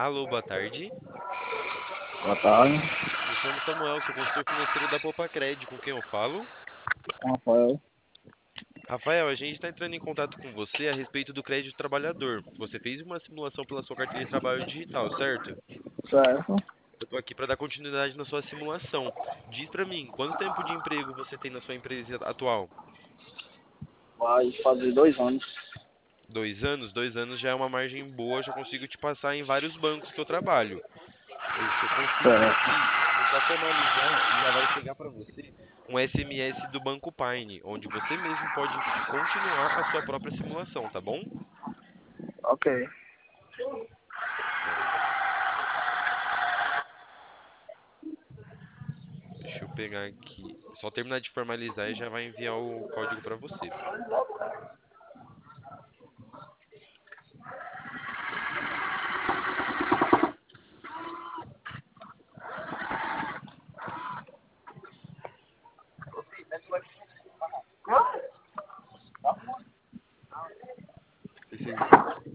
Alô, boa tarde. Boa tarde, Me chamo Samuel, sou consultor financeiro da Popacred, com quem eu falo? Rafael. Rafael, a gente está entrando em contato com você a respeito do crédito trabalhador. Você fez uma simulação pela sua carteira de trabalho digital, certo? Certo. Eu estou aqui para dar continuidade na sua simulação. Diz para mim, quanto tempo de emprego você tem na sua empresa atual? Vai fazer 2 anos. 2 anos? 2 anos já é uma margem boa, já consigo te passar em vários bancos que eu trabalho. Eu consigo Certo. aqui, vou só formalizar e já vai chegar para você um SMS do Banco Pine, onde você mesmo pode continuar a sua própria simulação, tá bom? Ok. Então, deixa eu pegar aqui. Só terminar de formalizar e já vai enviar o código para você. Esse-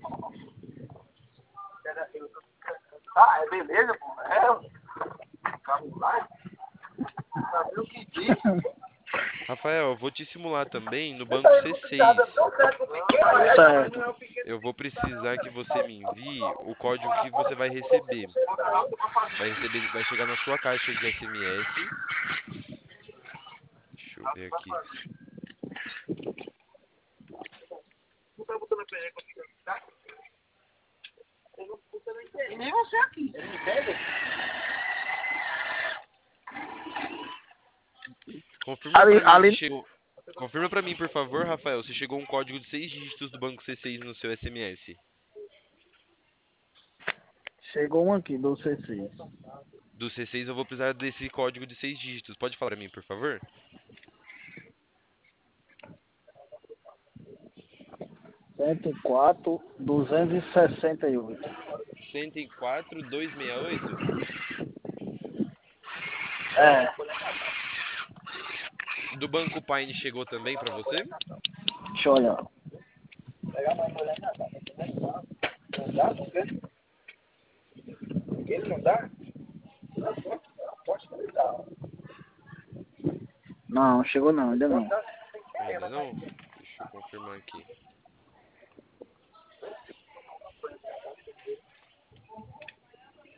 Ah, é beleza, pô. Vamos lá. Sabe o que diz? Rafael, eu vou te simular também no banco C6. Certo. Eu vou precisar que você me envie o código que você vai receber. Vai receber, vai chegar na sua caixa de SMS. Deixa eu ver aqui. E nem você aqui. Ele me pega? Confirma Ali, pra mim se ali. chegou. Confirma pra mim, por favor, Rafael, se chegou um código de 6 dígitos do banco C6 no seu SMS. Chegou um aqui do C6. Do C6 eu vou precisar desse código de 6 dígitos. Pode falar pra mim, por favor? 104.268. 104268. É. Do banco Pine chegou também pra você? Deixa eu olhar. Ele não dá? Não, chegou não, ainda não. Ainda não? Deixa eu confirmar aqui.